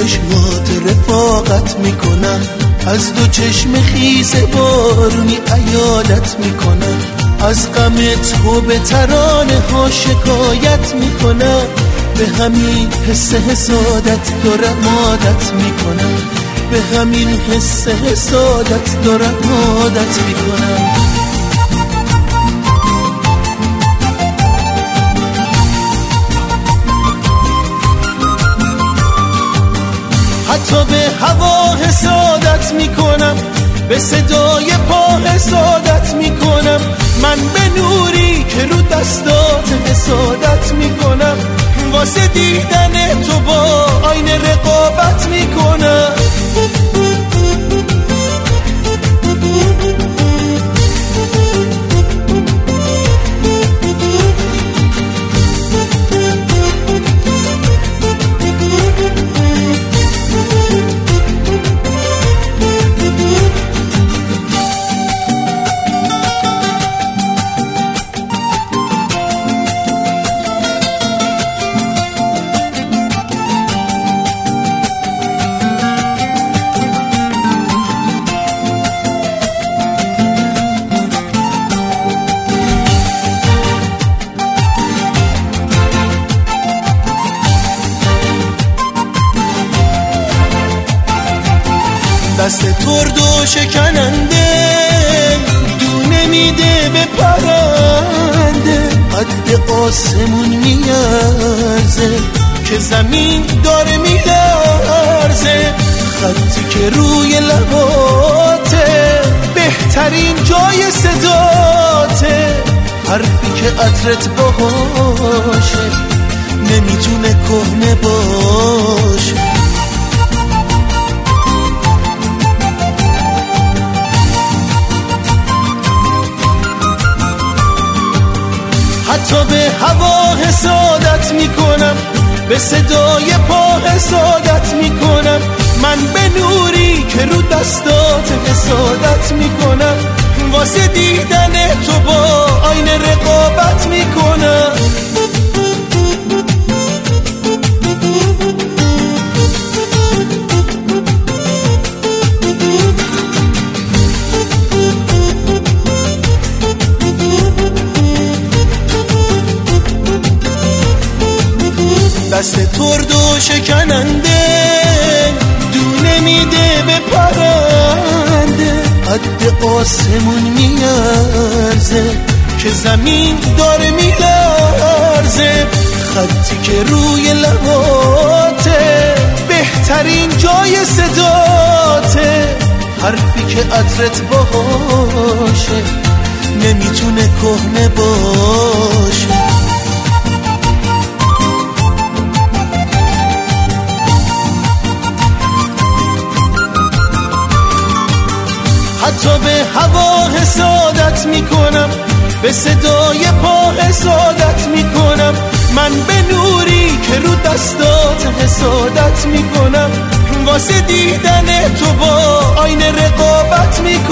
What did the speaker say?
چشمات رفاقت میکنم، از دو چشم خیز بارونی عیادت میکنم، از غم تو به ترانه ها شکایت میکنم، به همین حس حسادت دارم عادت میکنم، به همین حس حسادت دارم عادت میکنم. حتی به هوا حسادت میکنم، به صدای پا حسادت میکنم، من به نوری که رو دستات حسادت میکنم، واسه دیدن تو با آینه رقابت میکنم. دست ترد و شکننده دونه میده به پرنده، قد آسمون میارزه که زمین داره میلرزه، خطی که روی لباته بهترین جای صداته، حرفی که عطرت باشه نمیتونه کهنه باشه. حتی به هوا حسادت میکنم، به صدای پا حسادت میکنم، من به نوری که رو دستات حسادت میکنم، واسه دیدن تو با آینه رقابت میکنم. دست ترد و شکننده دونه میده به پرنده، قد آسمون میارزه که زمین داره میلرزه، خطی که روی لباته بهترین جای صداته، حرفی که عطرت باشه نمیتونه کهنه باشه. حتی به هوا حسادت میکنم، به صدای پا حسادت میکنم، من به نوری که رو دستات حسادت میکنم، واسه دیدن تو با آینه رقابت میکنم.